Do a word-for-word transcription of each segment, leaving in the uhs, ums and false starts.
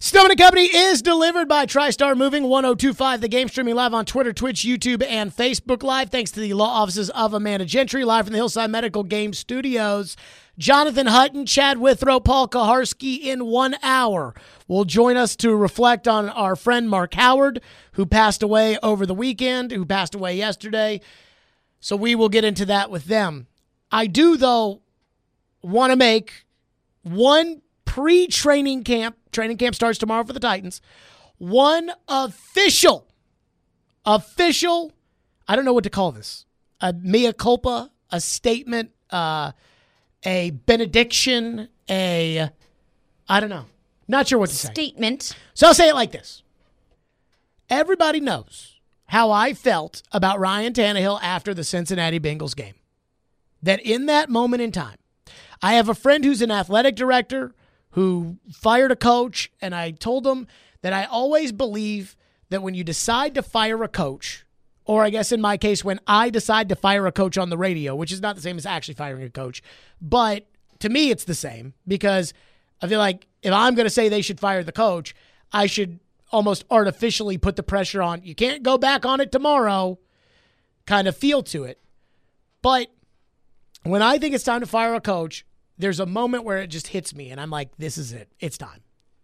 Snowman and Company is delivered by TriStar Moving, one oh two point five The Game, streaming live on Twitter, Twitch, YouTube, and Facebook Live. Thanks to the law offices of Amanda Gentry, live from the Hillside Medical Game Studios. Jonathan Hutton, Chad Withrow, Paul Kaharski in one hour will join us to reflect on our friend Mark Howard, who passed away over the weekend, who passed away yesterday. So we will get into that with them. I do, though, want to make one pre-training camp, training camp starts tomorrow for the Titans, one official, official, I don't know what to call this, a mea culpa, a statement, uh, a benediction, a, I don't know, not sure what to say. Statement. So I'll say it like this. Everybody knows how I felt about Ryan Tannehill after the Cincinnati Bengals game. That in that moment in time, I have a friend who's an athletic director who fired a coach, and I told him that I always believe that when you decide to fire a coach, or I guess in my case, when I decide to fire a coach on the radio, which is not the same as actually firing a coach, but to me it's the same, because I feel like if I'm going to say they should fire the coach, I should almost artificially put the pressure on, you can't go back on it tomorrow, kind of feel to it. But when I think it's time to fire a coach, there's a moment where it just hits me, and I'm like, this is it. It's time.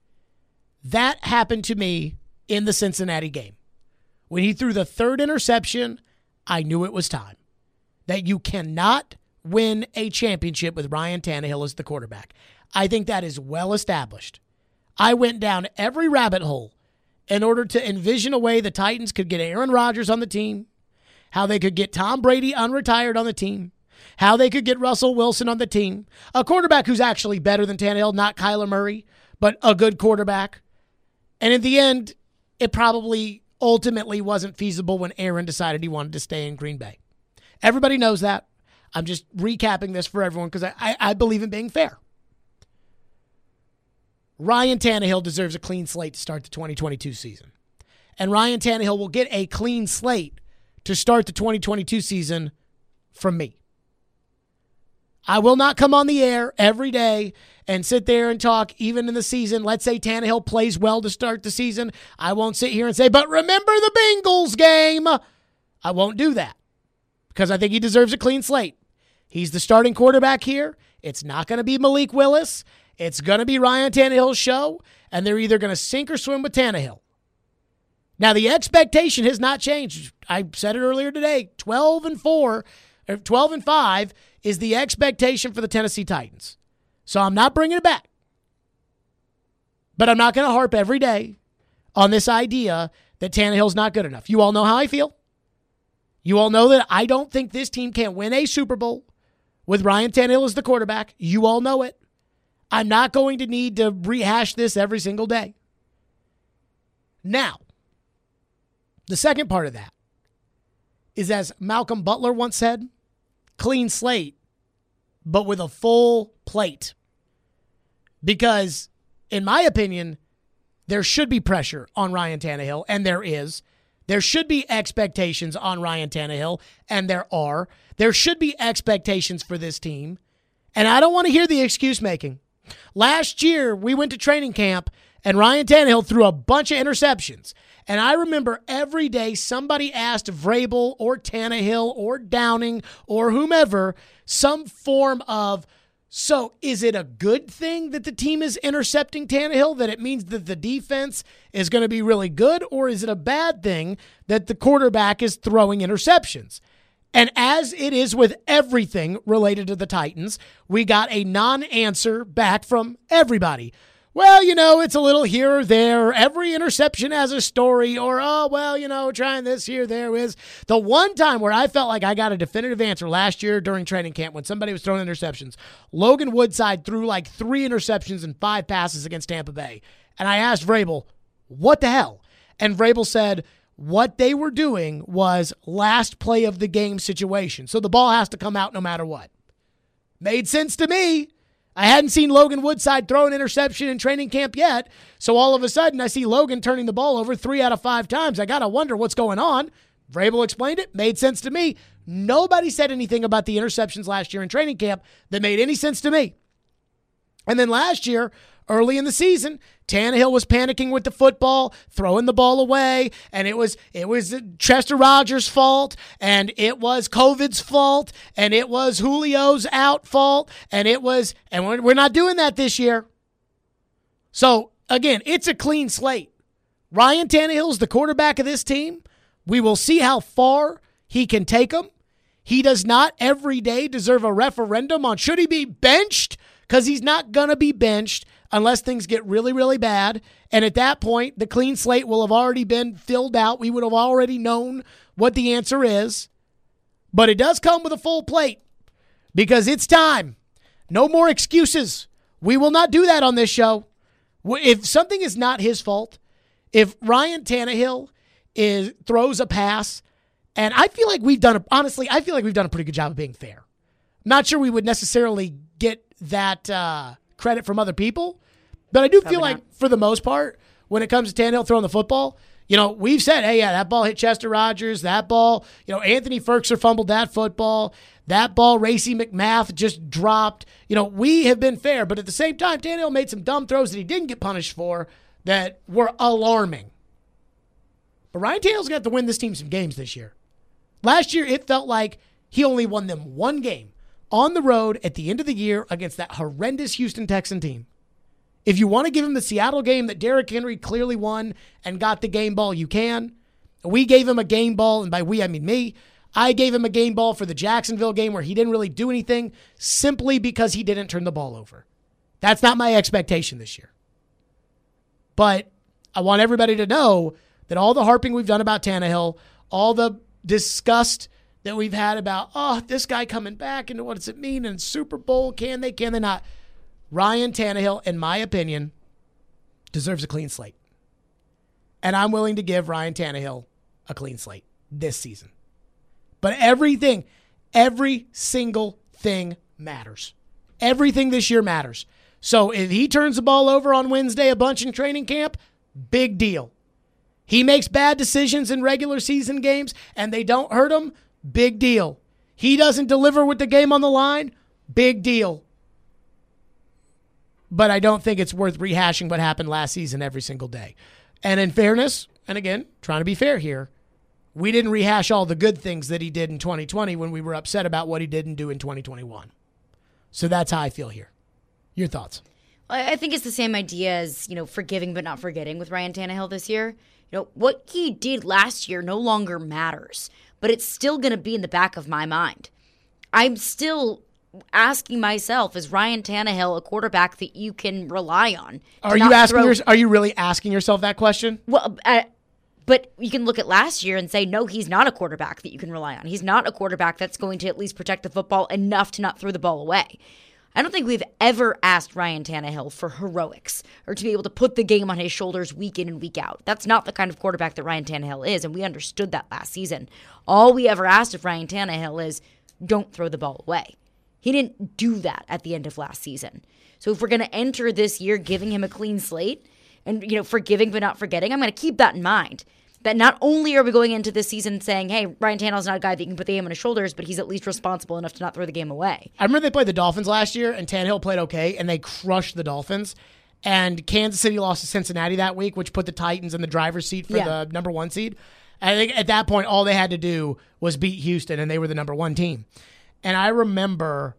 That happened to me in the Cincinnati game. When he threw the third interception, I knew it was time. That you cannot win a championship with Ryan Tannehill as the quarterback. I think that is well established. I went down every rabbit hole in order to envision a way the Titans could get Aaron Rodgers on the team, how they could get Tom Brady unretired on the team, how they could get Russell Wilson on the team, a quarterback who's actually better than Tannehill, not Kyler Murray, but a good quarterback. And in the end, it probably ultimately wasn't feasible when Aaron decided he wanted to stay in Green Bay. Everybody knows that. I'm just recapping this for everyone because I, I, I believe in being fair. Ryan Tannehill deserves a clean slate to start the twenty twenty-two season. And Ryan Tannehill will get a clean slate to start the twenty twenty-two season from me. I will not come on the air every day and sit there and talk, even in the season. Let's say Tannehill plays well to start the season. I won't sit here and say, but remember the Bengals game. I won't do that because I think he deserves a clean slate. He's the starting quarterback here. It's not going to be Malik Willis. It's going to be Ryan Tannehill's show, and they're either going to sink or swim with Tannehill. Now, the expectation has not changed. I said it earlier today, twelve and four, or twelve and five is the expectation for the Tennessee Titans. So I'm not bringing it back. But I'm not going to harp every day on this idea that Tannehill's not good enough. You all know how I feel. You all know that I don't think this team can win a Super Bowl with Ryan Tannehill as the quarterback. You all know it. I'm not going to need to rehash this every single day. Now, the second part of that is, as Malcolm Butler once said, clean slate, but with a full plate. Because, in my opinion, there should be pressure on Ryan Tannehill, and there is. There should be expectations on Ryan Tannehill, and there are. There should be expectations for this team, and I don't want to hear the excuse making. Last year, we went to training camp, and Ryan Tannehill threw a bunch of interceptions. And I remember every day somebody asked Vrabel or Tannehill or Downing or whomever some form of, so is it a good thing that the team is intercepting Tannehill, that it means that the defense is going to be really good, or is it a bad thing that the quarterback is throwing interceptions? And as it is with everything related to the Titans, we got a non-answer back from everybody. Well, you know, it's a little here or there. Every interception has a story. Or, oh, well, you know, trying this here, there is. The one time where I felt like I got a definitive answer last year during training camp when somebody was throwing interceptions, Logan Woodside threw like three interceptions and five passes against Tampa Bay. And I asked Vrabel, what the hell? And Vrabel said what they were doing was last play of the game situation. So the ball has to come out no matter what. Made sense to me. I hadn't seen Logan Woodside throw an interception in training camp yet, so all of a sudden I see Logan turning the ball over three out of five times. I got to wonder what's going on. Vrabel explained it. Made sense to me. Nobody said anything about the interceptions last year in training camp that made any sense to me. And then last year, early in the season, Tannehill was panicking with the football, throwing the ball away, and it was it was Chester Rogers' fault, and it was COVID's fault, and it was Julio's out fault, and it was, and we're, we're not doing that this year. So, again, it's a clean slate. Ryan Tannehill's the quarterback of this team. We will see how far he can take them. He does not every day deserve a referendum on should he be benched, because he's not going to be benched unless things get really, really bad. And at that point, the clean slate will have already been filled out. We would have already known what the answer is. But it does come with a full plate because it's time. No more excuses. We will not do that on this show. If something is not his fault, if Ryan Tannehill is throws a pass, and I feel like we've done, a, honestly, I feel like we've done a pretty good job of being fair. Not sure we would necessarily get that uh, credit from other people, but I do Probably feel like not. For the most part, when it comes to Tannehill throwing the football, you know, we've said, hey, yeah, that ball hit Chester Rogers, that ball, you know, Anthony Ferkser fumbled that football, that ball, Racey McMath just dropped. You know, we have been fair, but at the same time, Tannehill made some dumb throws that he didn't get punished for that were alarming. But Ryan Tannehill's going to have to win this team some games this year. Last year, it felt like he only won them one game on the road at the end of the year against that horrendous Houston Texan team. If you want to give him the Seattle game that Derrick Henry clearly won and got the game ball, you can. We gave him a game ball, and by we, I mean me. I gave him a game ball for the Jacksonville game where he didn't really do anything simply because he didn't turn the ball over. That's not my expectation this year. But I want everybody to know that all the harping we've done about Tannehill, all the disgust that we've had about, oh, this guy coming back, and what does it mean? And Super Bowl, can they, can they not? Ryan Tannehill, in my opinion, deserves a clean slate. And I'm willing to give Ryan Tannehill a clean slate this season. But everything, every single thing matters. Everything this year matters. So if he turns the ball over on Wednesday a bunch in training camp, big deal. He makes bad decisions in regular season games and they don't hurt him, big deal. He doesn't deliver with the game on the line, big deal. But I don't think it's worth rehashing what happened last season every single day. And in fairness, and again, trying to be fair here, we didn't rehash all the good things that he did in twenty twenty when we were upset about what he didn't do in twenty twenty-one. So that's how I feel here. Your thoughts? I think it's the same idea as, you know, forgiving but not forgetting with Ryan Tannehill this year. You know, what he did last year no longer matters, but it's still going to be in the back of my mind. I'm still asking myself, is Ryan Tannehill a quarterback that you can rely on? Are you asking? Throw- your, are you really asking yourself that question? Well, uh, but you can look at last year and say, no, he's not a quarterback that you can rely on. He's not a quarterback that's going to at least protect the football enough to not throw the ball away. I don't think we've ever asked Ryan Tannehill for heroics or to be able to put the game on his shoulders week in and week out. That's not the kind of quarterback that Ryan Tannehill is, and we understood that last season. All we ever asked of Ryan Tannehill is, don't throw the ball away. He didn't do that at the end of last season. So if we're going to enter this year giving him a clean slate and, you know, forgiving but not forgetting, I'm going to keep that in mind. That not only are we going into this season saying, hey, Ryan Tannehill's not a guy that you can put the game on his shoulders, but he's at least responsible enough to not throw the game away. I remember they played the Dolphins last year, and Tannehill played okay, and they crushed the Dolphins. And Kansas City lost to Cincinnati that week, which put the Titans in the driver's seat for yeah. the number one seed. I think at that point, all they had to do was beat Houston, and they were the number one team. And I remember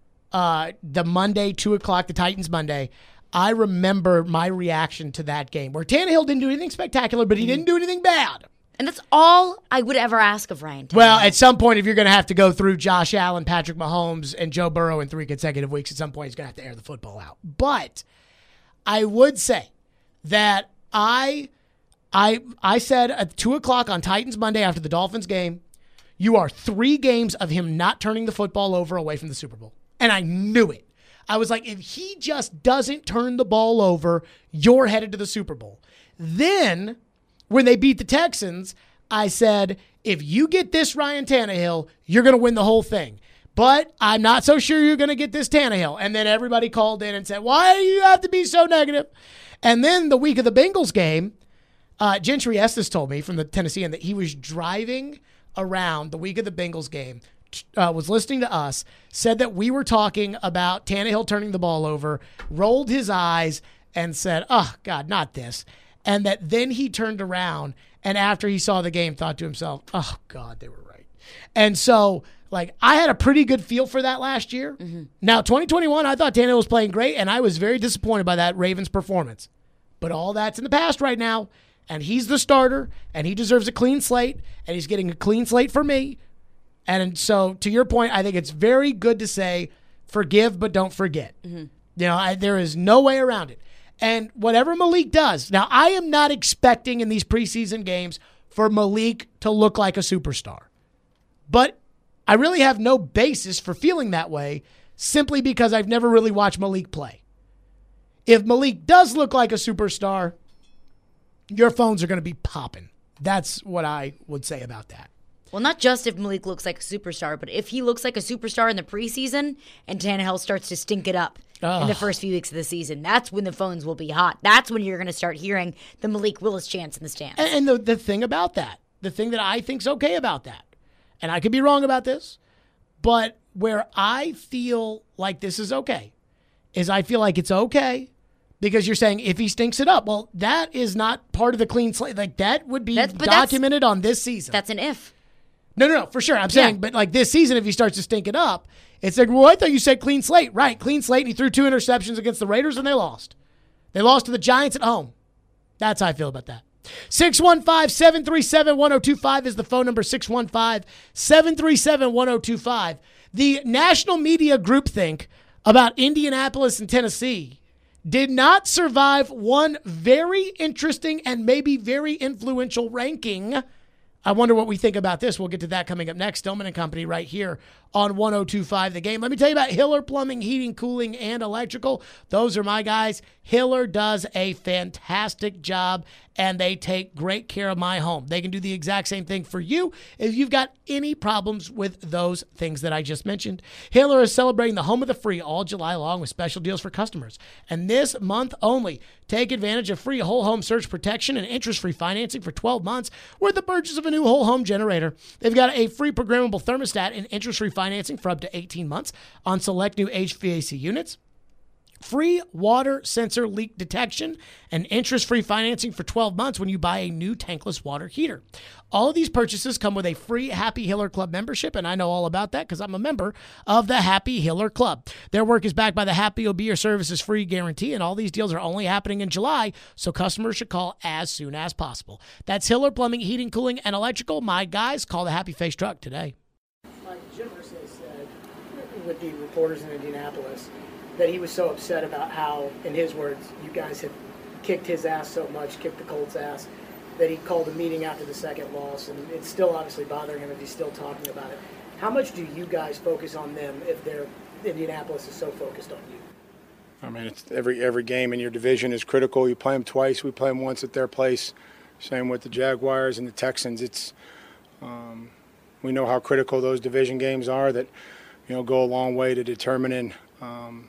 uh, the Monday, two o'clock, the Titans Monday, I remember my reaction to that game where Tannehill didn't do anything spectacular, but he didn't do anything bad. And that's all I would ever ask of Ryan Tannehill. Well, at some point, if you're going to have to go through Josh Allen, Patrick Mahomes, and Joe Burrow in three consecutive weeks, at some point he's going to have to air the football out. But I would say that I I I said at two o'clock on Titans Monday after the Dolphins game, you are three games of him not turning the football over away from the Super Bowl. And I knew it. I was like, if he just doesn't turn the ball over, you're headed to the Super Bowl. Then, when they beat the Texans, I said, if you get this Ryan Tannehill, you're going to win the whole thing. But I'm not so sure you're going to get this Tannehill. And then everybody called in and said, why do you have to be so negative? And then the week of the Bengals game, uh, Gentry Estes told me from the Tennessean that he was driving around the week of the Bengals game, Uh, was listening to us, said that we were talking about Tannehill turning the ball over, rolled his eyes, and said, oh, God, not this. And that then he turned around and after he saw the game thought to himself, oh, God, they were right. And so, like, I had a pretty good feel for that last year. Mm-hmm. Now, twenty twenty-one, I thought Tannehill was playing great, and I was very disappointed by that Ravens performance. But all that's in the past right now, and he's the starter, and he deserves a clean slate, and he's getting a clean slate for me. And so, to your point, I think it's very good to say, forgive but don't forget. Mm-hmm. You know, I, there is no way around it. And whatever Malik does, now I am not expecting in these preseason games for Malik to look like a superstar. But I really have no basis for feeling that way simply because I've never really watched Malik play. If Malik does look like a superstar, your phones are going to be popping. That's what I would say about that. Well, not just if Malik looks like a superstar, but if he looks like a superstar in the preseason and Tannehill starts to stink it up oh. in the first few weeks of the season, that's when the phones will be hot. That's when you're going to start hearing the Malik Willis chants in the stands. And, and the, the thing about that, the thing that I think's okay about that, and I could be wrong about this, but where I feel like this is okay is I feel like it's okay because you're saying if he stinks it up. Well, that is not part of the clean slate. Like, that would be that's, documented on this season. That's an if. No, no, no, for sure. I'm saying, yeah. But like this season, if he starts to stink it up, it's like, well, I thought you said clean slate. Right, clean slate, and he threw two interceptions against the Raiders, and they lost. They lost to the Giants at home. That's how I feel about that. six one five, seven three seven, one oh two five is the phone number, six one five, seven three seven, one oh two five. The national media groupthink about Indianapolis and Tennessee did not survive one very interesting and maybe very influential ranking. I wonder what we think about this. We'll get to that coming up next. Stillman and Company right here on one oh two five The Game. Let me tell you about Hiller Plumbing, Heating, Cooling, and Electrical. Those are my guys. Hiller does a fantastic job, and they take great care of my home. They can do the exact same thing for you if you've got any problems with those things that I just mentioned. Hiller is celebrating the home of the free all July long with special deals for customers. And this month only, take advantage of free whole home surge protection and interest-free financing for twelve months with the purchase of a new whole home generator. They've got a free programmable thermostat and interest-free financing for up to eighteen months on select new H V A C units. Free water sensor leak detection and interest-free financing for twelve months when you buy a new tankless water heater. All of these purchases come with a free Happy Hiller Club membership, and I know all about that because I'm a member of the Happy Hiller Club. Their work is backed by the Happy will be your services free guarantee, and all these deals are only happening in July, so customers should call as soon as possible. That's Hiller Plumbing, Heating, Cooling, and Electrical. My guys, call the Happy Face Truck today. Like Jim Irsay said with the reporters in Indianapolis, that he was so upset about how, in his words, you guys had kicked his ass so much, kicked the Colts' ass, that he called a meeting after the second loss, and it's still obviously bothering him if he's still talking about it. How much do you guys focus on them if they're Indianapolis is so focused on you? I mean, it's every every game in your division is critical. You play them twice. We play them once at their place. Same with the Jaguars and the Texans. It's um, we know how critical those division games are that, you know, go a long way to determining um,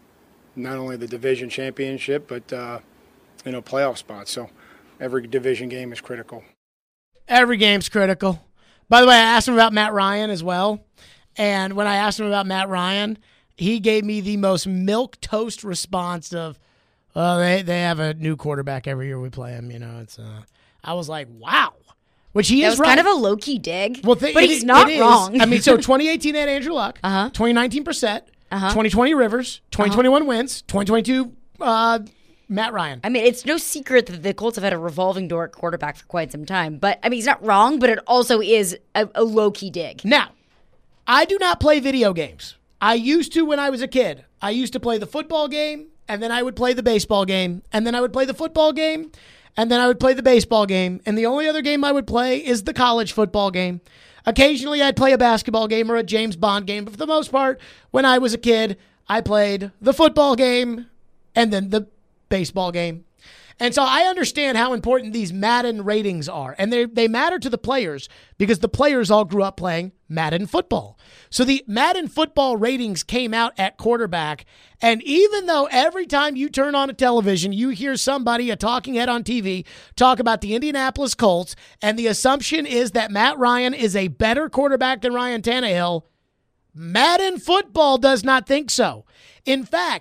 not only the division championship, but, uh, you know, playoff spots. So every division game is critical. Every game's critical. By the way, I asked him about Matt Ryan as well. And when I asked him about Matt Ryan, he gave me the most milquetoast response of, well, they, they have a new quarterback every year we play him. You know, it's, uh, I was like, wow. Which he that is was right. kind of a low-key dig, well, th- but it, he's not it wrong. I mean, so twenty eighteen had Andrew Luck, uh-huh. twenty nineteen Brissett, uh-huh. twenty twenty Rivers, twenty twenty-one uh-huh. wins, twenty twenty-two uh, Matt Ryan. I mean, it's no secret that the Colts have had a revolving door at quarterback for quite some time. But, I mean, he's not wrong, but it also is a, a low-key dig. Now, I do not play video games. I used to when I was a kid. I used to play the football game, and then I would play the baseball game, and then I would play the football game, and then I would play the baseball game. And the only other game I would play is the college football game. Occasionally, I'd play a basketball game or a James Bond game. But for the most part, when I was a kid, I played the football game and then the baseball game. And so I understand how important these Madden ratings are. And they they matter to the players because the players all grew up playing Madden football. So the Madden football ratings came out at quarterback. And even though every time you turn on a television, you hear somebody, a talking head on T V, talk about the Indianapolis Colts, and the assumption is that Matt Ryan is a better quarterback than Ryan Tannehill, Madden football does not think so. In fact,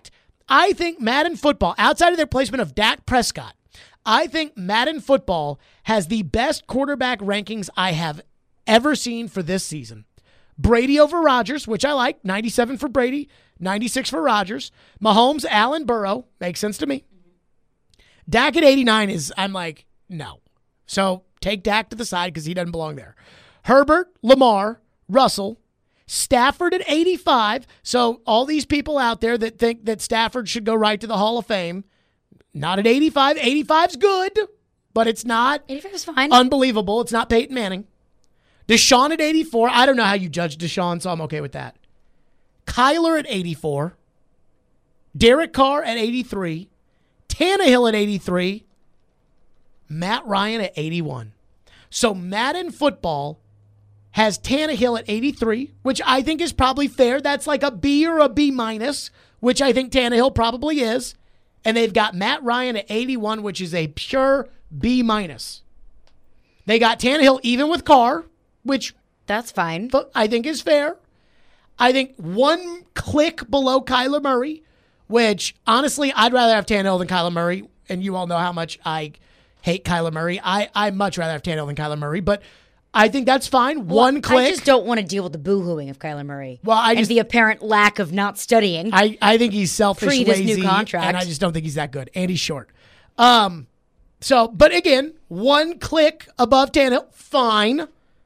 I think Madden Football, outside of their placement of Dak Prescott, I think Madden Football has the best quarterback rankings I have ever seen for this season. Brady over Rodgers, which I like, ninety-seven for Brady, ninety-six for Rodgers. Mahomes, Allen, Burrow, makes sense to me. Dak at eighty-nine is, I'm like, no. So take Dak to the side because he doesn't belong there. Herbert, Lamar, Russell, Stafford at eighty-five. So all these people out there that think that Stafford should go right to the Hall of Fame, not at eighty-five. eighty-five's good, but it's not eighty-five is fine. Unbelievable. It's not Peyton Manning. Deshaun at eighty-four. I don't know how you judge Deshaun, so I'm okay with that. Kyler at eighty-four. Derek Carr at eighty-three. Tannehill at eighty-three. Matt Ryan at eighty-one. So Madden Football has Tannehill at eighty-three, which I think is probably fair. That's like a B or a B minus, which I think Tannehill probably is. And they've got Matt Ryan at eighty-one, which is a pure B minus. They got Tannehill even with Carr, which That's fine. I think is fair. I think one click below Kyler Murray, which honestly, I'd rather have Tannehill than Kyler Murray. And you all know how much I hate Kyler Murray. I I much rather have Tannehill than Kyler Murray, but I think that's fine. Well, one click. I just don't want to deal with the boo-hooing of Kyler Murray. Well, I and just- the apparent lack of not studying. I, I think he's selfish, Pre this new lazy, contract. and I just don't think he's that good. And he's short. Um, so, but again, one click above Tannehill, fine.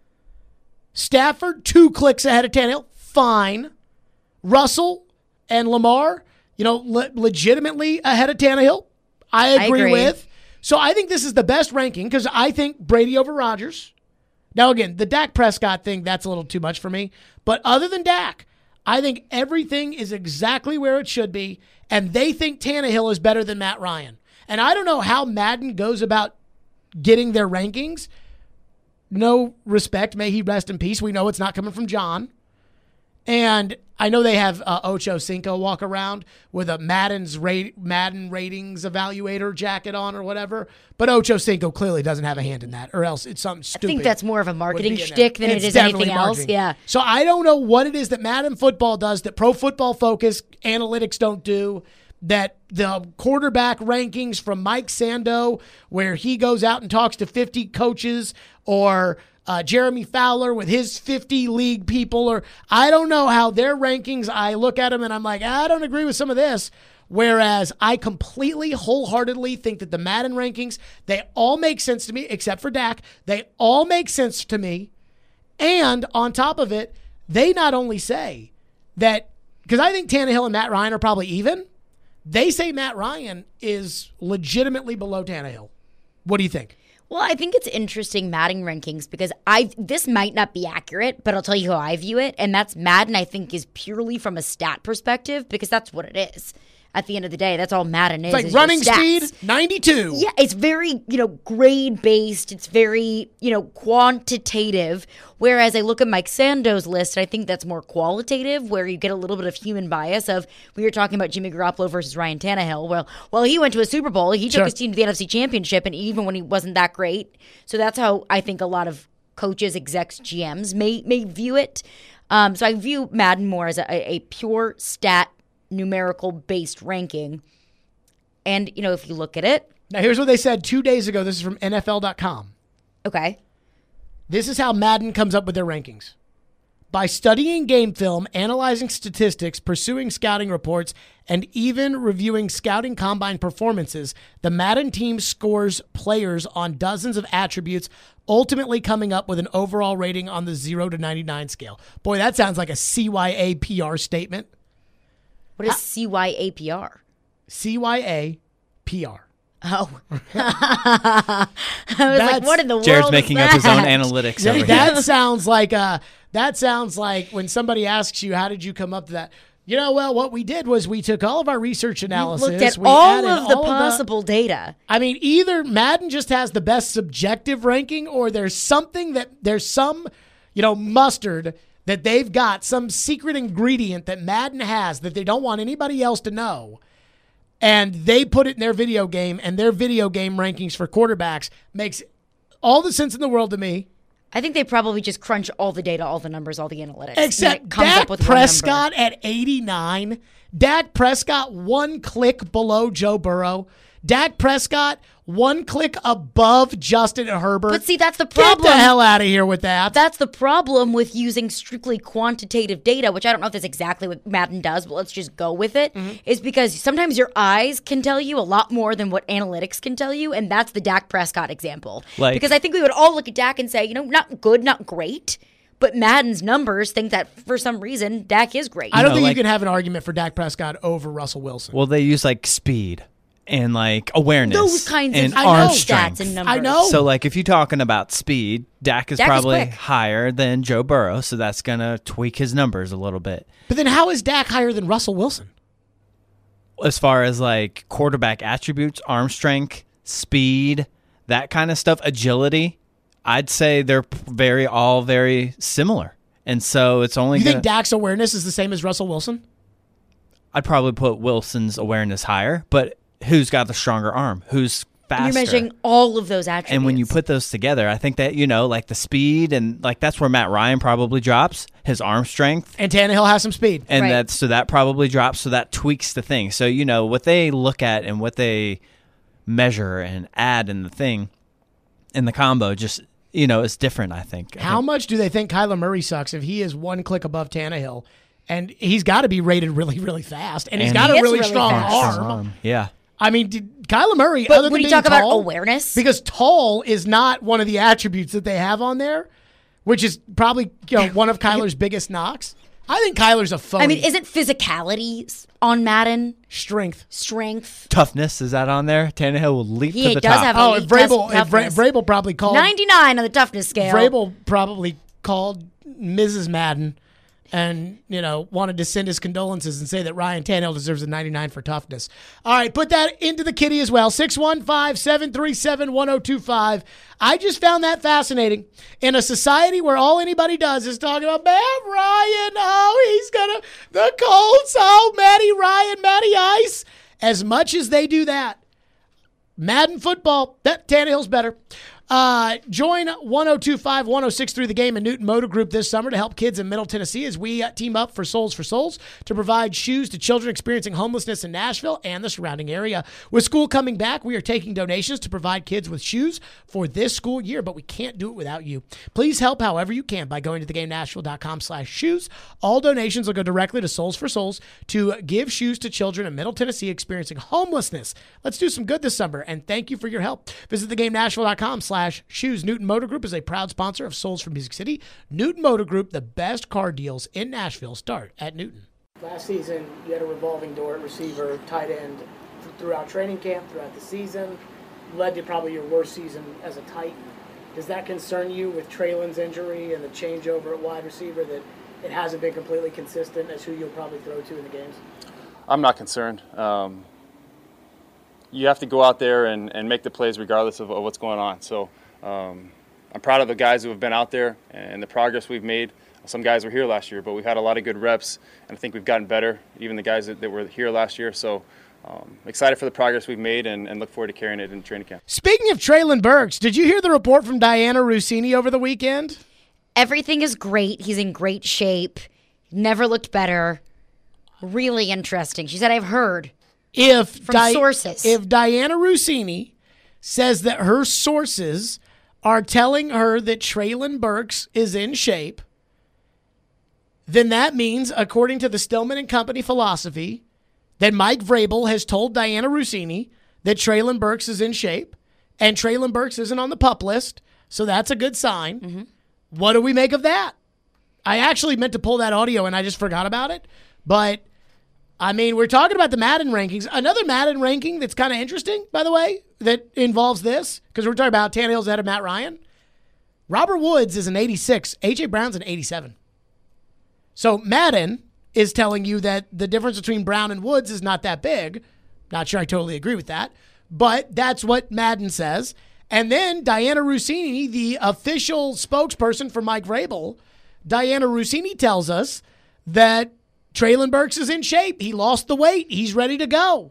Stafford, two clicks ahead of Tannehill, fine. Russell and Lamar, you know, le- legitimately ahead of Tannehill, I agree, I agree. with. So I think this is the best ranking because I think Brady over Rodgers. Now, again, the Dak Prescott thing, that's a little too much for me. But other than Dak, I think everything is exactly where it should be, and they think Tannehill is better than Matt Ryan. And I don't know how Madden goes about getting their rankings. No respect. May he rest in peace. We know it's not coming from John. And I know they have uh, Ocho Cinco walk around with a Madden's rate, Madden ratings evaluator jacket on or whatever. But Ocho Cinco clearly doesn't have a hand in that, or else it's something I stupid. think that's more of a marketing would be in shtick there. than It's it is definitely anything else. marketing. Yeah. So I don't know what it is that Madden Football does that Pro Football Focus analytics don't do, that the quarterback rankings from Mike Sando, where he goes out and talks to fifty coaches, or uh, Jeremy Fowler with his fifty league people, or I don't know how their rankings, I look at them and I'm like, I don't agree with some of this. Whereas I completely, wholeheartedly think that the Madden rankings, they all make sense to me, except for Dak. They all make sense to me. And on top of it, they not only say that, because I think Tannehill and Matt Ryan are probably even, they say Matt Ryan is legitimately below Tannehill. What do you think? Well, I think it's interesting Madden rankings because I this might not be accurate, but I'll tell you how I view it. And that's Madden, I think, is purely from a stat perspective because that's what it is. At the end of the day, that's all Madden is. It's like is your running stats. speed, ninety-two. Yeah, it's very, you know, grade based. It's very, you know, quantitative. Whereas I look at Mike Sando's list, and I think that's more qualitative, where you get a little bit of human bias of, we were talking about Jimmy Garoppolo versus Ryan Tannehill. Well, well, he went to a Super Bowl. He took Sure. his team to the N F C Championship, and even when he wasn't that great. So that's how I think a lot of coaches, execs, G Ms may may view it. Um, so I view Madden more as a, a pure stat, numerical based ranking. And, you know, if you look at it, Now, here's what they said two days ago. This is from N F L dot com. okay. This is how Madden comes up with their rankings. By studying game film, analyzing statistics, pursuing scouting reports, and even reviewing scouting combine performances, the Madden team scores players on dozens of attributes, ultimately coming up with an overall rating on the zero to ninety-nine scale. Boy, that sounds like a C Y A P R statement. What is C Y A P R? C Y A P R. Oh. I was like, That's- what in the Jared's world making is up his own that? analytics over here. That sounds like uh that sounds like when somebody asks you, how did you come up to that? You know, well, what we did was we took all of our research analysis. Looked at we all added of the all possible data. I mean, either Madden just has the best subjective ranking, or there's something that there's some, you know, mustard that they've got, some secret ingredient that Madden has that they don't want anybody else to know. And they put it in their video game, and their video game rankings for quarterbacks makes all the sense in the world to me. I think they probably just crunch all the data, all the numbers, all the analytics. and Except it comes Dak up with one number. Prescott at eighty-nine. Dak Prescott one click below Joe Burrow. Dak Prescott one click above Justin Herbert. But see, that's the Get problem. the hell out of here with that. That's the problem with using strictly quantitative data, which I don't know if that's exactly what Madden does, but let's just go with it, Mm-hmm. is because sometimes your eyes can tell you a lot more than what analytics can tell you, and that's the Dak Prescott example. Like- because I think we would all look at Dak and say, you know, not good, not great, but Madden's numbers think that for some reason Dak is great. I don't know, think like- you can have an argument for Dak Prescott over Russell Wilson. Well, they use like speed and like awareness. Those kinds and of I arm know. strength. stats and numbers. I know. So, like, if you're talking about speed, Dak is Dak is probably quick. higher than Joe Burrow, so that's going to tweak his numbers a little bit. But then how is Dak higher than Russell Wilson? As far as, like, quarterback attributes, arm strength, speed, that kind of stuff, agility, I'd say they're very, all very similar. And so it's only You gonna, think Dak's awareness is the same as Russell Wilson? I'd probably put Wilson's awareness higher, but who's got the stronger arm? Who's faster? You're measuring all of those attributes. And when you put those together, I think that, you know, like the speed and like that's where Matt Ryan probably drops his arm strength. And Tannehill has some speed. And Right. that's so that probably drops. So that tweaks the thing. So, you know, what they look at and what they measure and add in the thing in the combo just, you know, is different, I think. I How think- much do they think Kyler Murray sucks if he is one click above Tannehill? And he's got to be rated really, really fast. And he's And got he a is really, really strong fast. arm. Yeah. I mean, did Kyler Murray, But other when than you being talk about tall, awareness- because tall is not one of the attributes that they have on there, which is probably you know one of Kyler's biggest knocks. I think Kyler's a phony. I mean, isn't physicality on Madden strength. strength? Toughness, is that on there? Tannehill will leap He to the does top. have Oh, elite if Vrabel, tough- if Vra- toughness. Vrabel probably called ninety-nine on the toughness scale. Vrabel probably called Missus Madden and, you know, wanted to send his condolences and say that Ryan Tannehill deserves a ninety-nine for toughness. All right, put that into the kitty as well. six one five, seven three seven, one oh two five. I just found that fascinating. In a society where all anybody does is talk about Matt Ryan, oh, he's going to, the Colts, oh, Matty Ryan, Matty Ice. As much as they do that, Madden football, that Tannehill's better. Uh, join one oh two five, one oh six three The Game and Newton Motor Group this summer to help kids in Middle Tennessee as we uh, team up for Souls for Souls to provide shoes to children experiencing homelessness in Nashville and the surrounding area. With school coming back, we are taking donations to provide kids with shoes for this school year, but we can't do it without you. Please help however you can by going to thegamenashville.com slash shoes. All donations will go directly to Souls for Souls to give shoes to children in Middle Tennessee experiencing homelessness. Let's do some good this summer, and thank you for your help. Visit thegamenashville.com slash shoes. Newton Motor Group is a proud sponsor of Souls for Music City. Newton Motor Group, the best car deals in Nashville start at Newton. Last season, you had a revolving door at receiver, tight end throughout training camp, throughout the season. Led to probably your worst season as a Titan. Does that concern you with Traylon's injury and the changeover at wide receiver that it hasn't been completely consistent as who you'll probably throw to in the games? I'm not concerned. Um, you have to go out there and, and make the plays regardless of, of what's going on. So um, I'm proud of the guys who have been out there and the progress we've made. Some guys were here last year, but we've had a lot of good reps, and I think we've gotten better, even the guys that, that were here last year. So um, excited for the progress we've made and, and look forward to carrying it in training camp. Speaking of Traylon Burks, did you hear the report from Diana Rossini over the weekend? Everything is great. He's in great shape. Never looked better. Really interesting. She said, I've heard. If From sources. If Diana Rossini says that her sources are telling her that Traylon Burks is in shape, then that means, according to the Stillman and Company philosophy, that Mike Vrabel has told Diana Rossini that Traylon Burks is in shape, and Traylon Burks isn't on the PUP list, so that's a good sign. Mm-hmm. What do we make of that? I actually meant to pull that audio, and I just forgot about it, but I mean, we're talking about the Madden rankings. Another Madden ranking that's kind of interesting, by the way, that involves this, because we're talking about Tannehill's ahead of Matt Ryan. Robert Woods is an eighty-six. A J. Brown's an eighty-seven. So Madden is telling you that the difference between Brown and Woods is not that big. Not sure I totally agree with that, but that's what Madden says. And then Diana Rossini, the official spokesperson for Mike Vrabel, Diana Rossini tells us that Traylon Burks is in shape. He lost the weight. He's ready to go.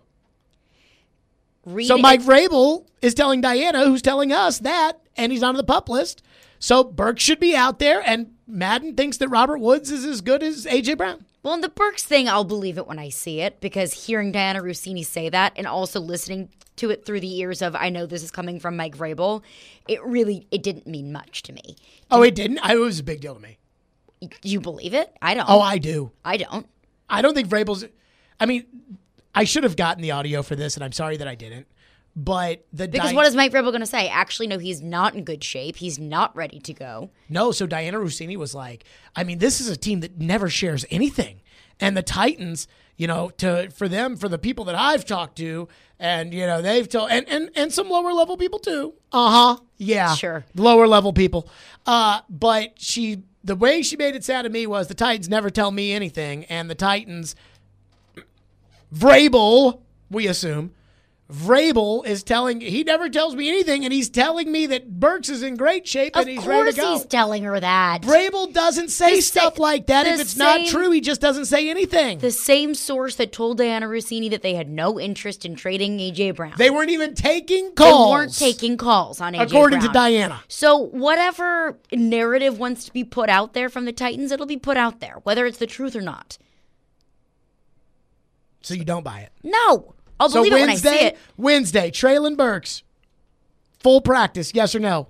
Read So it. Mike Vrabel is telling Diana, who's telling us that, and he's on the PUP list. So Burks should be out there, and Madden thinks that Robert Woods is as good as A J. Brown. Well, in the Burks thing, I'll believe it when I see it, because hearing Diana Russini say that and also listening to it through the ears of, I know this is coming from Mike Vrabel, it really, it didn't mean much to me. Oh, it didn't? I, it was a big deal to me. You believe it? I don't. Oh, I do. I don't. I don't think Vrabel's, I mean, I should have gotten the audio for this, and I'm sorry that I didn't. But the Because Di- what is Mike Vrabel going to say? Actually, no, he's not in good shape. He's not ready to go. No, so Diana Russini was like, I mean, this is a team that never shares anything. And the Titans, you know, to for them, for the people that I've talked to, and, you know, they've told, and, and, and some lower level people too. Uh-huh. Yeah. Sure. Lower level people. Uh, but she, the way she made it sound to me was the Titans never tell me anything. And the Titans, Vrabel, we assume, Vrabel is telling, he never tells me anything, and he's telling me that Burks is in great shape and Of he's ready to course go. he's telling her that. Vrabel doesn't say The sa- stuff like that. the If it's not same- true, he just doesn't say anything. The same source that told Diana Russini that they had no interest in trading A J. Brown. They weren't even taking They calls. weren't taking calls on A J. according Brown. to Diana. So whatever narrative wants to be put out there from the Titans, it'll be put out there, whether it's the truth or not. So you don't buy it. No. I'll So believe it when I Wednesday, see it. Wednesday, Traylon Burks, full practice, yes or no?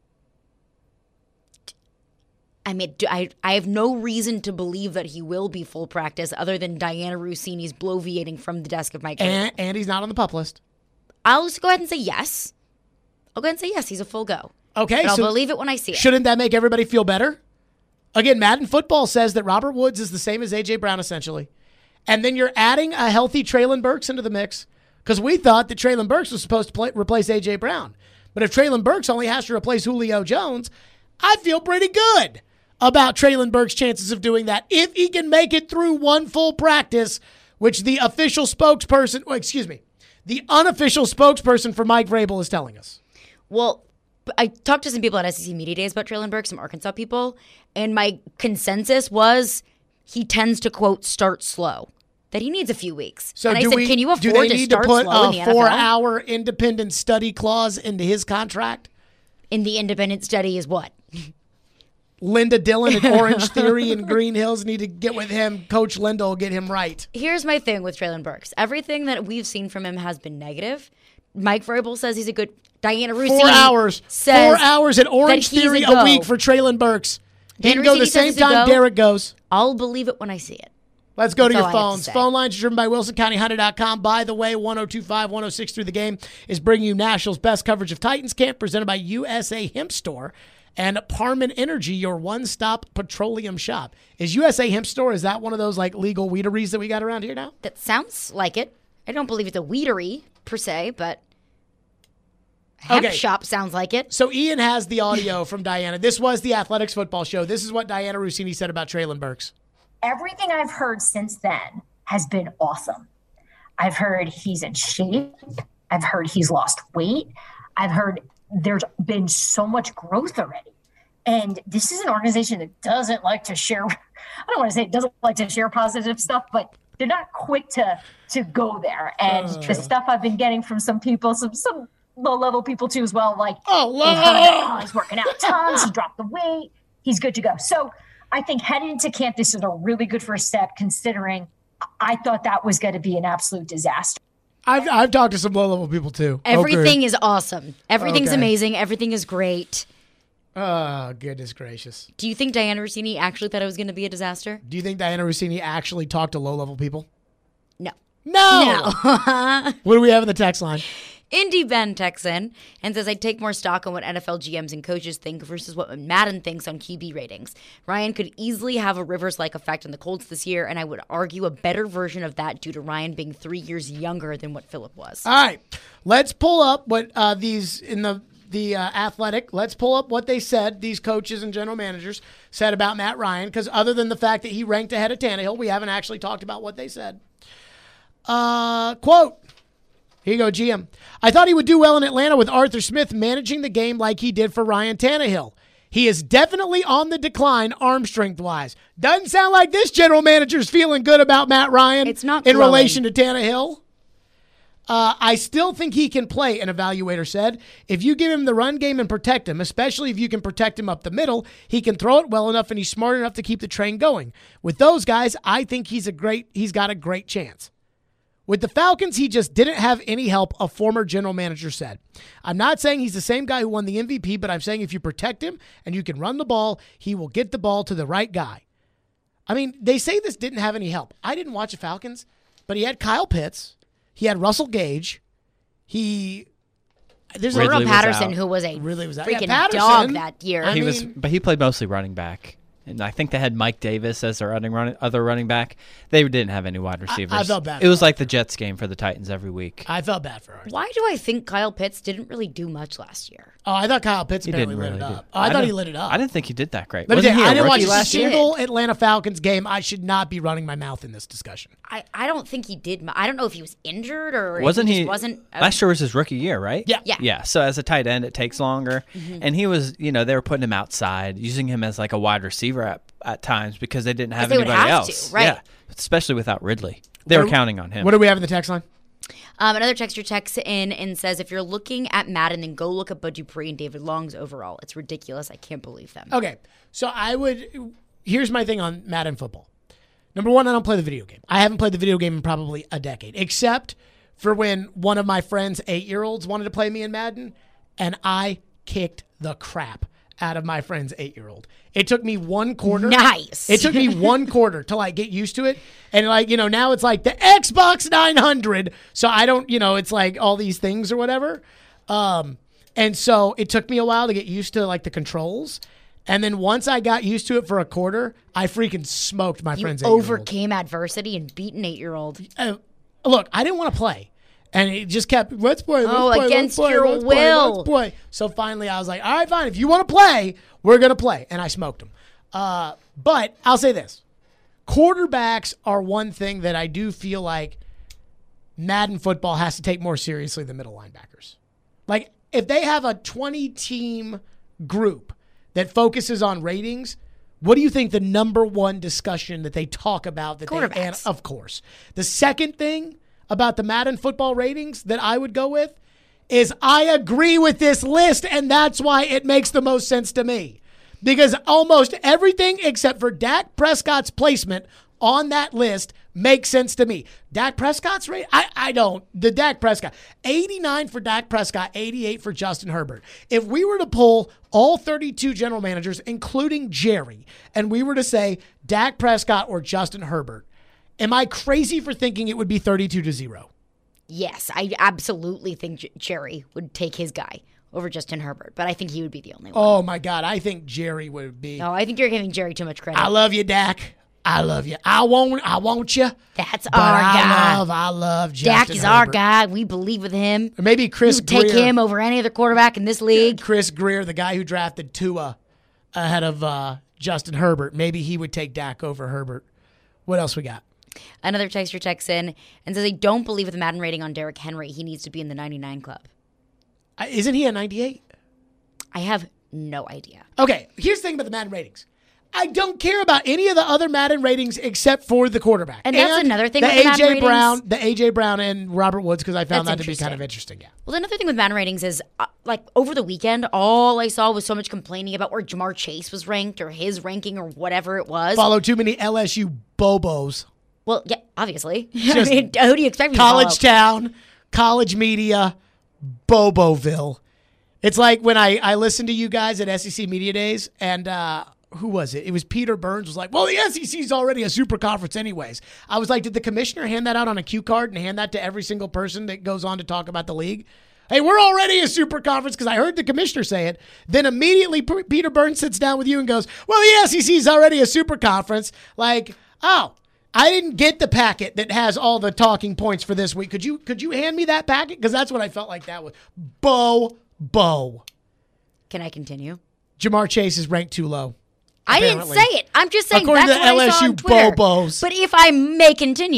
I mean, do- I, I have no reason to believe that he will be full practice other than Diana Russini's bloviating from the desk of Mike. And, and he's not on the pup list. I'll just go ahead and say yes. I'll go ahead and say yes, he's a full go. Okay, But I'll so believe it when I see it. shouldn't that make everybody feel better? Again, Madden Football says that Robert Woods is the same as A J. Brown, essentially. And then you're adding a healthy Traylon Burks into the mix, because we thought that Traylon Burks was supposed to play, replace A J. Brown. But if Traylon Burks only has to replace Julio Jones, I feel pretty good about Traylon Burks' chances of doing that if he can make it through one full practice, which the official spokesperson, oh, excuse me, the unofficial spokesperson for Mike Vrabel is telling us. Well, I talked to some people at S E C Media Days about Traylon Burks, some Arkansas people, and my consensus was he tends to, quote, start slow. That he needs a few weeks. So and I do said, we, can you do afford they to need start to put slow in a the N F L? four-hour independent study clause into his contract? In the independent study is what? Linda Dillon and Orange Theory and Green Hills need to get with him. Coach Linda will get him right. Here's my thing with Traylon Burks. Everything that we've seen from him has been negative. Mike Vrabel says he's a good. Diana Russini Four hours. says Four hours at Orange that he's Theory a a, go. week for Traylon Burks. He Diana can go Russini the says same he's a time go. Derek goes. I'll believe it when I see it. Let's go to That's your all I have to phones. say. Phone lines are driven by Wilson County Honda dot com. By the way, one oh two five, one oh six through the game is bringing you Nashville's best coverage of Titans Camp, presented by U S A Hemp Store and Parman Energy, your one-stop petroleum shop. Is U S A Hemp Store, is that one of those like legal weederys that we got around here now? That sounds like it. I don't believe it's a weedery per se, but hemp Okay. shop sounds like it. So Ian has the audio from Diana. This was the Athletics Football Show. This is what Diana Russini said about Traylon Burks. Everything I've heard since then has been awesome. I've heard he's in shape. I've heard he's lost weight. I've heard there's been so much growth already. And this is an organization that doesn't like to share, I don't want to say it doesn't like to share positive stuff, but they're not quick to to go there. And Oh. the stuff I've been getting from some people, some some low-level people too as well, like, Oh, they've heard that, low. oh, he's working out tons, he dropped the weight, he's good to go. So I think heading into camp, this is a really good first step, considering I thought that was going to be an absolute disaster. I've, I've talked to some low-level people, too. Everything is awesome. Everything's Okay. amazing. Everything is great. Oh, goodness gracious. Do you think Diana Russini actually thought it was going to be a disaster? Do you think Diana Russini actually talked to low-level people? No. No. No. What do we have in the text line? Indy Ben texts in and says, I take more stock on what N F L G Ms and coaches think versus what Madden thinks on Q B ratings. Ryan could easily have a Rivers-like effect on the Colts this year, and I would argue a better version of that due to Ryan being three years younger than what Phillip was. All right. Let's pull up what uh, these in the the uh, Athletic. Let's pull up what they said, these coaches and general managers said about Matt Ryan, because other than the fact that he ranked ahead of Tannehill, we haven't actually talked about what they said. Uh, quote. Here you go, G M. I thought he would do well in Atlanta with Arthur Smith managing the game like he did for Ryan Tannehill. He is definitely on the decline arm strength-wise. Doesn't sound like this general manager's feeling good about Matt Ryan It's not in glowing. relation to Tannehill. Uh, I still think he can play, an evaluator said. If you give him the run game and protect him, especially if you can protect him up the middle, he can throw it well enough and he's smart enough to keep the train going. With those guys, I think he's a great. He's got a great chance. With the Falcons, he just didn't have any help, a former general manager said. I'm not saying he's the same guy who won the M V P, but I'm saying if you protect him and you can run the ball, he will get the ball to the right guy. I mean, they say this didn't have any help. I didn't watch the Falcons, but he had Kyle Pitts. He had Russell Gage. He there's Ridley Cordell was Patterson, out. who was a Ridley was out. freaking Yeah, Patterson. dog that year. I He mean- was, but he played mostly running back. And I think they had Mike Davis as their running, running, other running back. They didn't have any wide receivers. I felt bad It for was him. like the Jets game for the Titans every week. I felt bad for her. Why do I think Kyle Pitts didn't really do much last year? Oh, I thought Kyle Pitts He apparently didn't lit really it do. up. Oh, I, thought he didn't- lit it up. I didn't think he did that great. Let me Wasn't tell he you, a I didn't watch rookie a last year? single Atlanta Falcons game. I should not be running my mouth in this discussion. I, I don't think he did. mu- I don't know if he was injured or Wasn't if he? he just wasn't. uh, last year was his rookie year, right? Yeah. Yeah. Yeah. So as a tight end, it takes longer, Mm-hmm. and he was, you know, they were putting him outside, using him as like a wide receiver at, at times because they didn't have they would anybody have to, else. right. Yeah. Especially without Ridley, they What were do- counting on him. What do we have in the text line? Um, another texter texts in and says, if you're looking at Madden, then go look at Bud Dupree and David Long's overall. It's ridiculous. I can't believe them. Okay, so I would. Here's my thing on Madden football. Number one, I don't play the video game. I haven't played the video game in probably a decade, except for when one of my friends' eight-year-olds wanted to play me in Madden, and I kicked the crap out of my friend's eight-year-old. It took me one quarter. Nice. It took me one quarter to like get used to it. And like, you know, now it's like the Xbox nine hundred. So I don't, you know, it's like all these things or whatever. Um, and so it took me a while to get used to like the controls. And then once I got used to it for a quarter, I freaking smoked my You friend's eight-year-old. overcame adversity and beat an eight-year-old. Uh, look, I didn't want to play. And it just kept, let's play, let's Oh, play, against let's play, your let's play, will. let's play. So finally I was like, all right, fine. If you want to play, we're going to play. And I smoked them. Uh, but I'll say this. Quarterbacks are one thing that I do feel like Madden football has to take more seriously than middle linebackers. Like, if they have a twenty-team group that focuses on ratings, what do you think the number one discussion that they talk about? That they, Quarterbacks. and of course. The second thing about the Madden football ratings that I would go with is I agree with this list, and that's why it makes the most sense to me. Because almost everything except for Dak Prescott's placement on that list makes sense to me. Dak Prescott's rate? I, I don't. The Dak Prescott. eighty-nine for Dak Prescott, eighty-eight for Justin Herbert. If we were to pull all thirty-two general managers, including Jerry, and we were to say Dak Prescott or Justin Herbert, am I crazy for thinking it would be thirty-two to zero? Yes, I absolutely think J- Jerry would take his guy over Justin Herbert, but I think he would be the only one. Oh, my God. I think Jerry would be. No, I think you're giving Jerry too much credit. I love you, Dak. I love you. I want I want you. That's But our I guy. love, I love Justin Dak is our Herbert. guy. We believe with him. Or maybe Chris You take Greer. him over any other quarterback in this league. Chris Greer, the guy who drafted Tua ahead of uh, Justin Herbert. Maybe he would take Dak over Herbert. What else we got? Another texter texts in and says, I don't believe with the Madden rating on Derrick Henry. He needs to be in the ninety-nine club. Uh, isn't he a ninety-eight? I have no idea. Okay, here's the thing about the Madden ratings. I don't care about any of the other Madden ratings except for the quarterback. And that's another thing the with the Madden A J ratings. Brown, the A J Brown and Robert Woods, because I found That's that to be kind of interesting. interesting. Yeah. Well, another thing with Madden ratings is, uh, like, over the weekend, all I saw was so much complaining about where Jamar Chase was ranked or his ranking or whatever it was. Follow too many L S U bobos. Well, yeah, obviously. I Just mean, who do you expect me to College follow? Town, college media, Boboville. It's like when I, I listened to you guys at S E C Media Days, and uh, who was it? It was Peter Burns was like, well, the S E C is already a super conference anyways. I was like, did the commissioner hand that out on a cue card and hand that to every single person that goes on to talk about the league? Hey, we're already a super conference because I heard the commissioner say it. Then immediately P- Peter Burns sits down with you and goes, well, the S E C is already a super conference. Like, oh, I didn't get the packet that has all the talking points for this week. Could you could you hand me that packet? Because that's what I felt like that was. Bo, Bo. Can I continue? Jamar Chase is ranked too low. I didn't Apparently. say it. I'm just saying According that's to what I saw L S U on Twitter. Bobos. But if I may continue,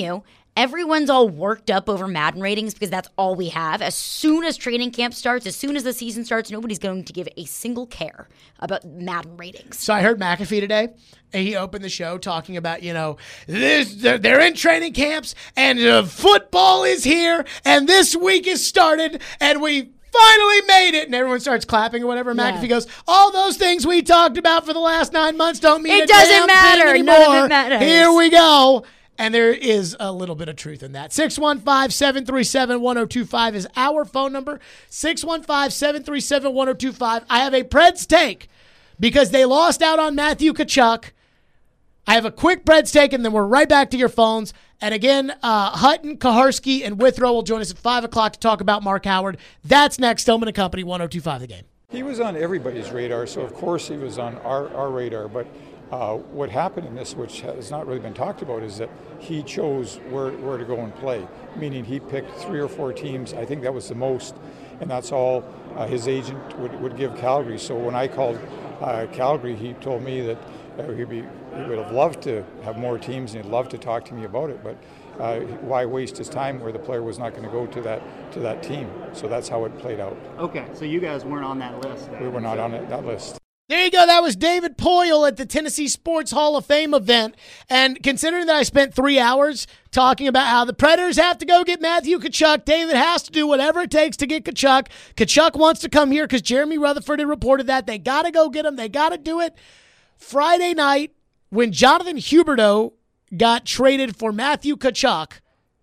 Everyone's all worked up over Madden ratings because that's all we have. As soon as training camp starts, as soon as the season starts, nobody's going to give a single care about Madden ratings. So I heard McAfee today, and he opened the show talking about, you know, this, they're, they're in training camps, and uh, football is here, and this week is started, and we finally made it. And everyone starts clapping or whatever. Yeah. McAfee goes, all those things we talked about for the last nine months don't mean It a doesn't damn matter. thing None anymore. of it matters. Here we go. And there is a little bit of truth in that. six one five, seven three seven, one oh two five is our phone number. six one five, seven three seven, one oh two five. I have a Preds take because they lost out on Matthew Tkachuk. I have a quick Preds take, and then we're right back to your phones. And again, uh, Hutton, Kaharski, and Withrow will join us at five o'clock to talk about Mark Howard. That's next. Stillman and Company, one oh two five The Game. He was on everybody's radar, so of course he was on our, our radar. But uh, what happened in this, which has not really been talked about, is that he chose where, where to go and play, meaning he picked three or four teams. I think that was the most, and that's all uh, his agent would, would give Calgary. So when I called uh, Calgary, he told me that uh, he'd be, he would have loved to have more teams, and he'd love to talk to me about it. But uh, why waste his time where the player was not going to go to that to that team? So that's how it played out. Okay, so you guys weren't on that list then. We were not on it, that list. There you go. That was David Poile at the Tennessee Sports Hall of Fame event. And considering that I spent three hours talking about how the Predators have to go get Matthew Tkachuk, David has to do whatever it takes to get Tkachuk. Tkachuk wants to come here because Jeremy Rutherford had reported that. They got to go get him. They got to do it. Friday night, when Jonathan Huberdeau got traded for Matthew Tkachuk,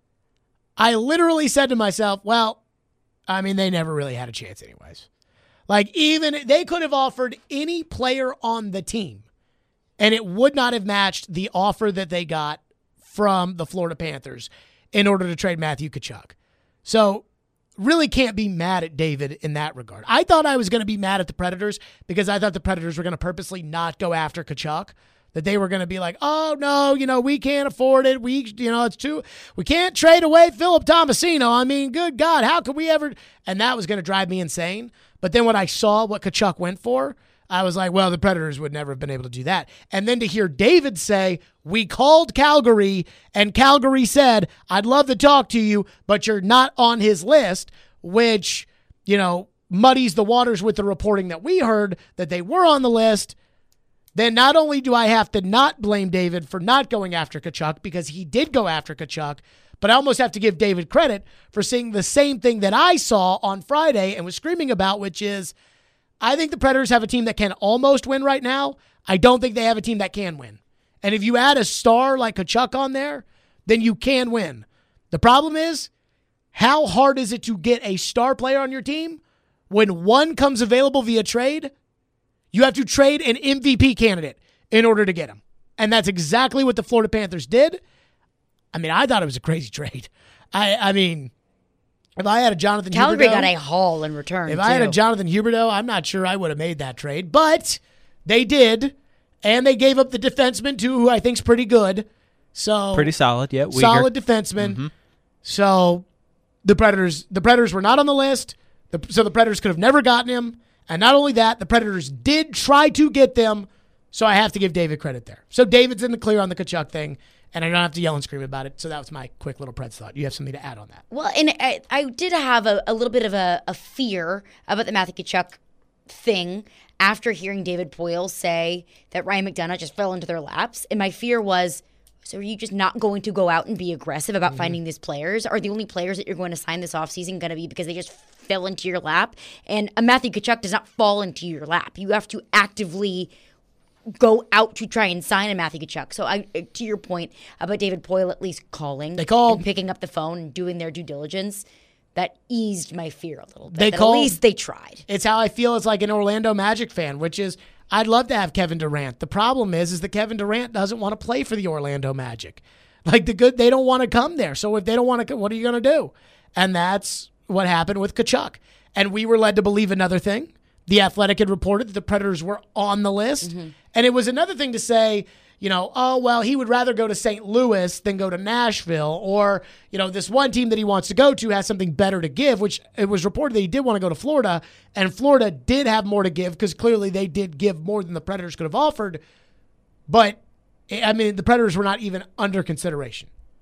I literally said to myself, well, I mean, they never really had a chance anyways. Like, even they could have offered any player on the team, and it would not have matched the offer that they got from the Florida Panthers in order to trade Matthew Tkachuk. So, really can't be mad at David in that regard. I thought I was going to be mad at the Predators because I thought the Predators were going to purposely not go after Tkachuk. That they were going to be like, oh, no, you know, we can't afford it. We, you know, it's too, we can't trade away Philip Tomasino. I mean, good God, how could we ever? And that was going to drive me insane. But then when I saw what Tkachuk went for, I was like, well, the Predators would never have been able to do that. And then to hear David say, we called Calgary, and Calgary said, I'd love to talk to you, but you're not on his list, which, you know, muddies the waters with the reporting that we heard that they were on the list. Then not only do I have to not blame David for not going after Tkachuk because he did go after Tkachuk, but I almost have to give David credit for seeing the same thing that I saw on Friday and was screaming about, which is I think the Predators have a team that can almost win right now. I don't think they have a team that can win. And if you add a star like Tkachuk on there, then you can win. The problem is, how hard is it to get a star player on your team when one comes available via trade? You have to trade an M V P candidate in order to get him. And that's exactly what the Florida Panthers did. I mean, I thought it was a crazy trade. I I mean, if I had a Jonathan Calgary Huberdeau, got a haul in return. If too. I had a Jonathan Huberdeau, I'm not sure I would have made that trade. But they did, and they gave up the defenseman, too, who I think's pretty good. So Pretty solid, yeah. Uyghur. Solid defenseman. Mm-hmm. So the Predators, the Predators were not on the list, the, so the Predators could have never gotten him. And not only that, the Predators did try to get them, so I have to give David credit there. So David's in the clear on the Tkachuk thing, and I don't have to yell and scream about it. So that was my quick little Preds thought. You have something to add on that? Well, and I, I did have a, a little bit of a, a fear about the Matthew Tkachuk thing after hearing David Poile say that Ryan McDonagh just fell into their laps. And my fear was, so are you just not going to go out and be aggressive about mm-hmm. finding these players? Are the only players that you're going to sign this offseason going to be because they just fell into your lap? And a Matthew Tkachuk does not fall into your lap. You have to actively go out to try and sign a Matthew Tkachuk. So I, to your point about David Poile at least calling, they called, and picking up the phone and doing their due diligence, that eased my fear a little bit. They that called, at least they tried. It's how I feel as like an Orlando Magic fan, which is I'd love to have Kevin Durant. The problem is, is that Kevin Durant doesn't want to play for the Orlando Magic. Like the good, they don't want to come there. So if they don't want to, what are you going to do? And that's what happened with Tkachuk. And we were led to believe another thing. The Athletic had reported that the Predators were on the list. Mm-hmm. And it was another thing to say, you know, oh, well, he would rather go to Saint Louis than go to Nashville. Or, you know, this one team that he wants to go to has something better to give, which it was reported that he did want to go to Florida. And Florida did have more to give because clearly they did give more than the Predators could have offered. But, I mean, the Predators were not even under consideration.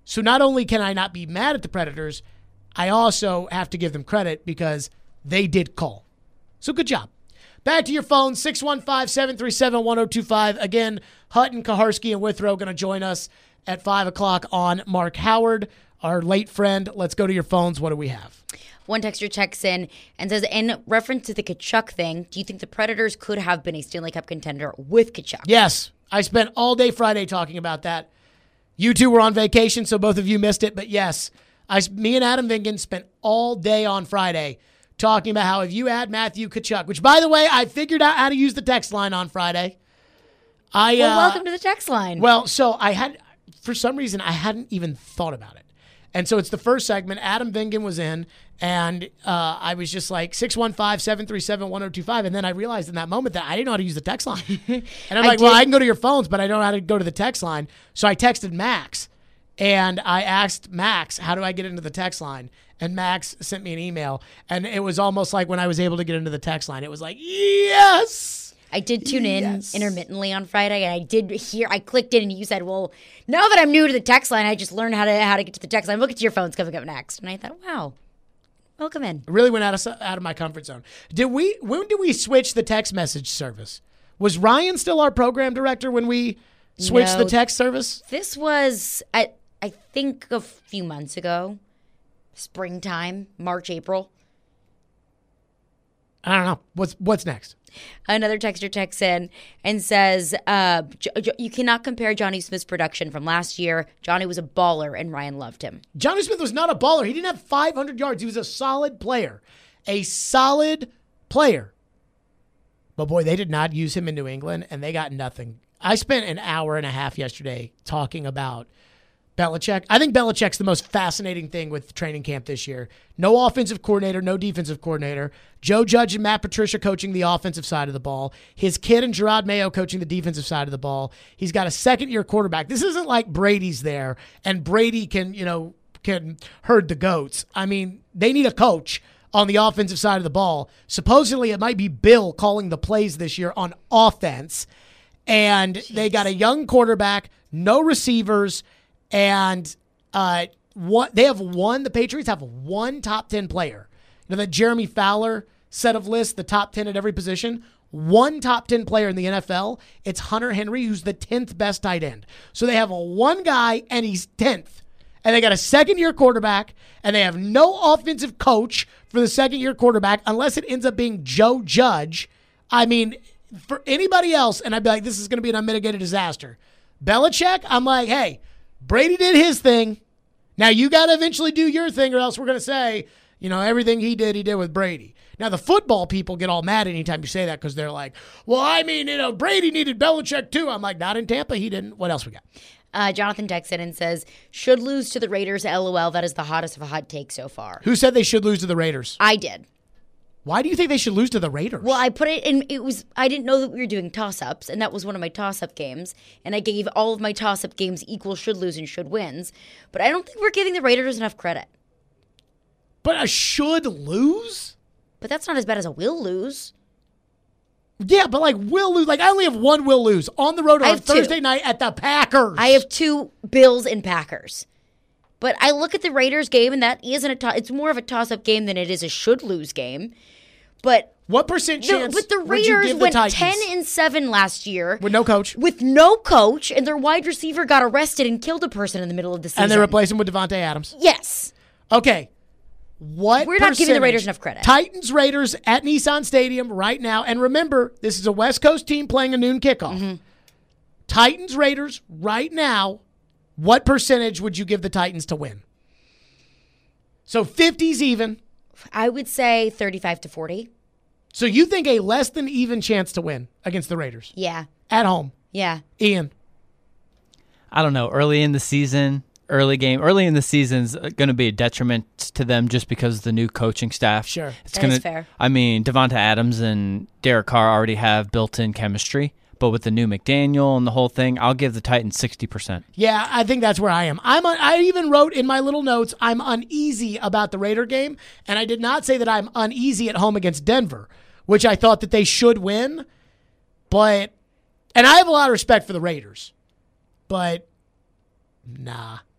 So not only can I not be mad at the Predators, I also have to give them credit because they did call. So good job. Back to your phone, six one five, seven three seven, one oh two five. Again, Hutton, Kaharski, and Withrow going to join us at five o'clock on Mark Howard, our late friend. Let's go to your phones. What do we have? One texter checks in and says, in reference to the Tkachuk thing, do you think the Predators could have been a Stanley Cup contender with Tkachuk? Yes. I spent all day Friday talking about that. You two were on vacation, so both of you missed it. But yes, I, me and Adam Vingan spent all day on Friday talking about how if you add Matthew Tkachuk, which, by the way, I figured out how to use the text line on Friday. I Well, uh, welcome to the text line. Well, so I had, for some reason, I hadn't even thought about it. And so it's the first segment. Adam Vingan was in, and uh, I was just like, six one five, seven three seven, one oh two five. And then I realized in that moment that I didn't know how to use the text line. And I'm I like, well, did- I can go to your phones, but I don't know how to go to the text line. So I texted Max, and I asked Max, how do I get into the text line? And Max sent me an email, and it was almost like when I was able to get into the text line, it was like, yes! I did tune in Yes. intermittently on Friday, and I did hear, I clicked in, and you said, well, now that I'm new to the text line, I just learned how to how to get to the text line. Look at your phones coming up next. And I thought, wow, welcome in. It really went out of out of my comfort zone. Did we? When did we switch the text message service? Was Ryan still our program director when we switched No. the text service? This was, I, I think, a few months ago. Springtime, March, April. I don't know. What's what's next? Another texter texts in and says, uh, J- J- you cannot compare Johnny Smith's production from last year. Johnny was a baller, and Ryan loved him. Johnny Smith was not a baller. He didn't have five hundred yards. He was a solid player. A solid player. But boy, they did not use him in New England, and they got nothing. I spent an hour and a half yesterday talking about Belichick. I think Belichick's the most fascinating thing with training camp this year. No offensive coordinator, no defensive coordinator. Joe Judge and Matt Patricia coaching the offensive side of the ball. His kid and Gerard Mayo coaching the defensive side of the ball. He's got a second-year quarterback. This isn't like Brady's there, and Brady can, you know, can herd the goats. I mean, they need a coach on the offensive side of the ball. Supposedly, it might be Bill calling the plays this year on offense. And Jeez. They got a young quarterback, no receivers, and uh, what they have one. The Patriots have one top ten player. You know that Jeremy Fowler set of lists, the top ten at every position. One top ten player in the N F L. It's Hunter Henry, who's the tenth best tight end. So they have a one guy, and he's tenth. And they got a second-year quarterback, and they have no offensive coach for the second-year quarterback unless it ends up being Joe Judge. I mean, for anybody else, and I'd be like, this is going to be an unmitigated disaster. Belichick, I'm like, hey, Brady did his thing. Now you got to eventually do your thing, or else we're going to say, you know, everything he did, he did with Brady. Now, the football people get all mad anytime you say that because they're like, well, I mean, you know, Brady needed Belichick too. I'm like, not in Tampa. He didn't. What else we got? Uh, Jonathan texts in and says, should lose to the Raiders, LOL. That is the hottest of a hot take so far. Who said they should lose to the Raiders? I did. Why do you think they should lose to the Raiders? Well, I put it in, it was, I didn't know that we were doing toss-ups, and that was one of my toss-up games, and I gave all of my toss-up games equal should lose and should wins, but I don't think we're giving the Raiders enough credit. But a should lose? But that's not as bad as a will lose. Yeah, but like will lose. Like I only have one will lose on the road I on have two. Thursday night at the Packers. I have two Bills and Packers. But I look at the Raiders game, and that isn't a to- it's more of a toss-up game than it is a should-lose game. But what percent the, chance but the would you Raiders give the went Titans? ten and seven last year with no coach. With no coach, and their wide receiver got arrested and killed a person in the middle of the season. And they replaced him with Devontae Adams. Yes. Okay. What We're not giving the Raiders enough credit. Titans Raiders at Nissan Stadium right now. And remember, this is a West Coast team playing a noon kickoff. Mm-hmm. Titans Raiders right now. What percentage would you give the Titans to win? So fifty's even. I would say thirty-five to forty. So you think a less than even chance to win against the Raiders? Yeah. At home. Yeah. Ian. I don't know. Early in the season, early game, early in the season's going to be a detriment to them just because of the new coaching staff. Sure. It's That gonna, is fair. I mean, Devonta Adams and Derek Carr already have built-in chemistry, but with the new McDaniel and the whole thing, I'll give the Titans sixty percent. Yeah, I think that's where I am. I'm. Un- I even wrote in my little notes, I'm uneasy about the Raider game, and I did not say that I'm uneasy at home against Denver, which I thought that they should win. But, and I have a lot of respect for the Raiders, but nah.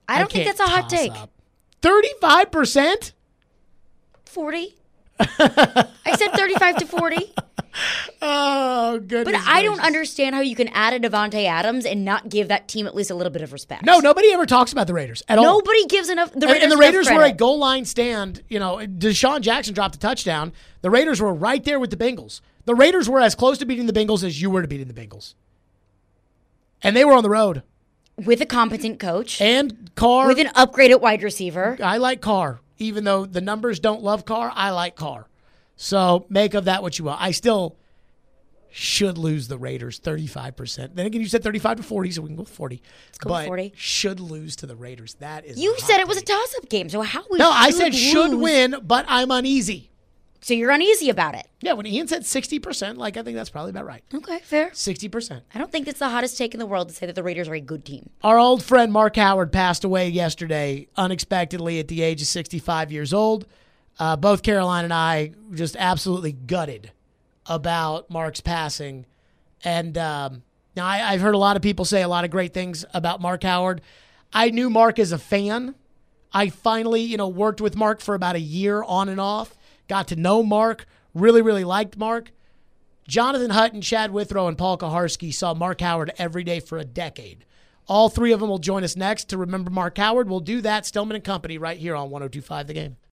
I don't think can't that's a hot toss take. up. thirty-five percent? forty. I said thirty-five to forty. Oh, goodness. But I don't gracious. understand how you can add a Devontae Adams and not give that team at least a little bit of respect. No, nobody ever talks about the Raiders at all. Nobody gives enough. The And, Raiders and the enough Raiders were a credit. goal line stand. You know, Deshaun Jackson dropped a touchdown. The Raiders were right there with the Bengals. The Raiders were as close to beating the Bengals as you were to beating the Bengals. And they were on the road. with a competent coach And Carr. with an upgraded wide receiver. I like Carr. Even though the numbers don't love Carr, I like Carr. So make of that what you will. I still should lose the Raiders thirty-five percent. Then again, you said thirty-five to forty, so we can go with forty. Let's go with but forty. Should lose to the Raiders. That is You a said hot it was a take. toss-up game, so how we No, should I said should lose- win, but I'm uneasy. So you're uneasy about it. Yeah, when Ian said sixty percent, like I think that's probably about right. Okay, fair. sixty percent. I don't think it's the hottest take in the world to say that the Raiders are a good team. Our old friend Mark Howard passed away yesterday unexpectedly at the age of sixty-five years old. Uh, both Caroline and I just absolutely gutted about Mark's passing. And um, now I, I've heard a lot of people say a lot of great things about Mark Howard. I knew Mark as a fan. I finally, you know, worked with Mark for about a year on and off. Got to know Mark. Really, really liked Mark. Jonathan Hutton, Chad Withrow, and Paul Kaharski saw Mark Howard every day for a decade. All three of them will join us next to remember Mark Howard. We'll do that, Stillman and Company, right here on one oh two point five The Game.